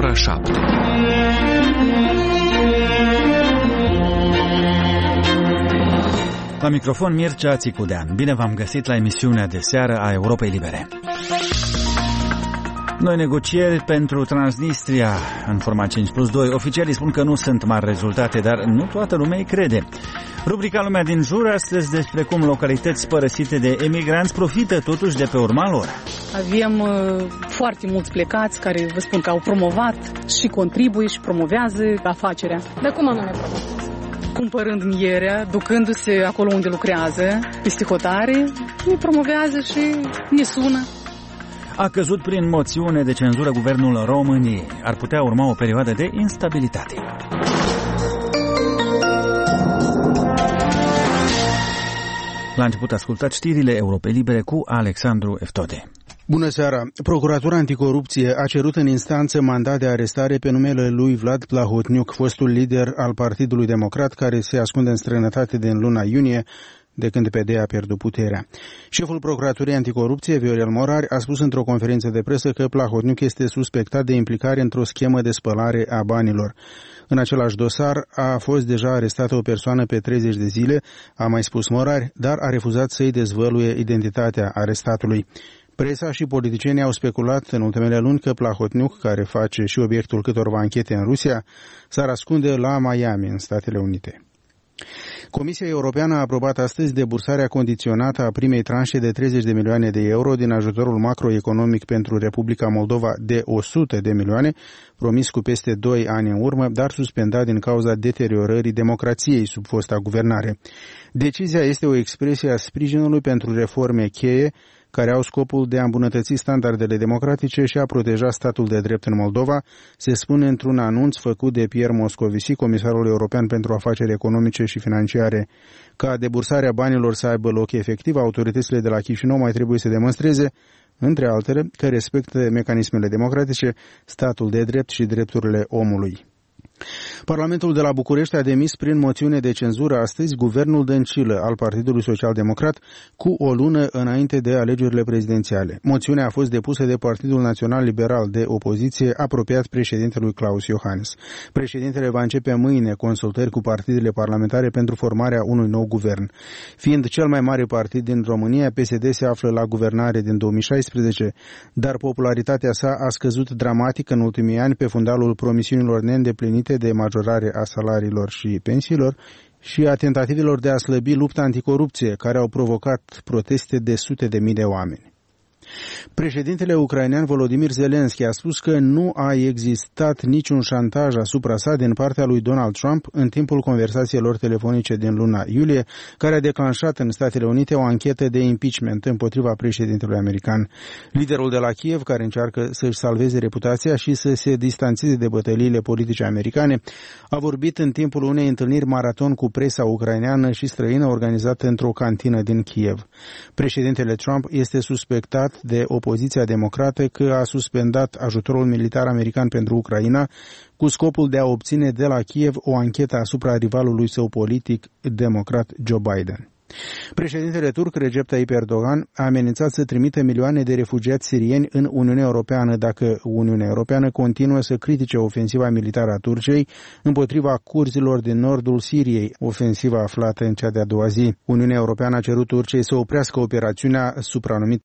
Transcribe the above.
ora 7. La microfon Mircea Țicudean. Bine v-am găsit la emisiunea de seară a Europei Libere. Noi negocieri pentru Transnistria în format 5+2. Oficialii spun că nu sunt mari rezultate, dar nu toată lumea îi crede. Rubrica Lumea din jur astăzi despre cum localități părăsite de emigranți profită totuși de pe urma lor. Avem foarte mulți plecați care vă spun că au promovat și contribuie și promovează afacerea. Dar cum anume promovează? Cumpărând mierea, ducându-se acolo unde lucrează, peste hotare, îi promovează și ne sună. A căzut prin moțiune de cenzură Guvernul României. Ar putea urma o perioadă de instabilitate. La început ascultați știrile Europei Libere cu Alexandru Eftode. Bună seara! Procuratura Anticorupție a cerut în instanță mandat de arestare pe numele lui Vlad Plahotniuc, fostul lider al Partidului Democrat, care se ascunde în străinătate din luna iunie, de când PD a pierdut puterea. Șeful Procuraturii Anticorupție, Viorel Morari, a spus într-o conferință de presă că Plahotniuc este suspectat de implicare într-o schemă de spălare a banilor. În același dosar a fost deja arestată o persoană pe 30 de zile, a mai spus Morari, dar a refuzat să-i dezvăluie identitatea arestatului. Presa și politicienii au speculat în ultimele luni că Plahotniuc, care face și obiectul câtorva anchete în Rusia, s-ar ascunde la Miami, în Statele Unite. Comisia Europeană a aprobat astăzi debursarea condiționată a primei tranșe de 30 de milioane de euro din ajutorul macroeconomic pentru Republica Moldova de 100 de milioane, promis cu peste 2 ani în urmă, dar suspendat din cauza deteriorării democrației sub fosta guvernare. Decizia este o expresie a sprijinului pentru reforme cheie care au scopul de a îmbunătăți standardele democratice și a proteja statul de drept în Moldova, se spune într-un anunț făcut de Pierre Moscovici, comisarul european pentru afaceri economice și financiare. Ca debursarea banilor să aibă loc efectiv, autoritățile de la Chișinău mai trebuie să demonstreze, între altele, că respectă mecanismele democratice, statul de drept și drepturile omului. Parlamentul de la București a demis prin moțiune de cenzură astăzi guvernul Dăncilă al Partidului Social-Democrat cu o lună înainte de alegerile prezidențiale. Moțiunea a fost depusă de Partidul Național Liberal de opoziție apropiat președintelui Klaus Iohannis. Președintele va începe mâine consultări cu partidele parlamentare pentru formarea unui nou guvern. Fiind cel mai mare partid din România, PSD se află la guvernare din 2016, dar popularitatea sa a scăzut dramatic în ultimii ani pe fundalul promisiunilor neîndeplinite de majorare a salariilor și pensiilor și a tentativelor de a slăbi lupta anticorupție, care au provocat proteste de sute de mii de oameni. Președintele ucrainean Volodymyr Zelensky a spus că nu a existat niciun șantaj asupra sa din partea lui Donald Trump în timpul conversațiilor telefonice din luna iulie, care a declanșat în Statele Unite o anchetă de impeachment împotriva președintelui american. Liderul de la Kiev, care încearcă să-și salveze reputația și să se distanțeze de bătăliile politice americane, a vorbit în timpul unei întâlniri maraton cu presa ucraineană și străină organizată într-o cantină din Kiev. Președintele Trump este suspectat de opoziția democrată că a suspendat ajutorul militar american pentru Ucraina cu scopul de a obține de la Kiev o anchetă asupra rivalului său politic, democrat Joe Biden. Președintele turc Recep Tayyip Erdogan a amenințat să trimită milioane de refugiați sirieni în Uniunea Europeană dacă Uniunea Europeană continuă să critique ofensiva militară a Turciei împotriva curzilor din nordul Siriei, ofensiva aflată în cea de-a doua zi. Uniunea Europeană a cerut Turciei să oprească operațiunea supranumit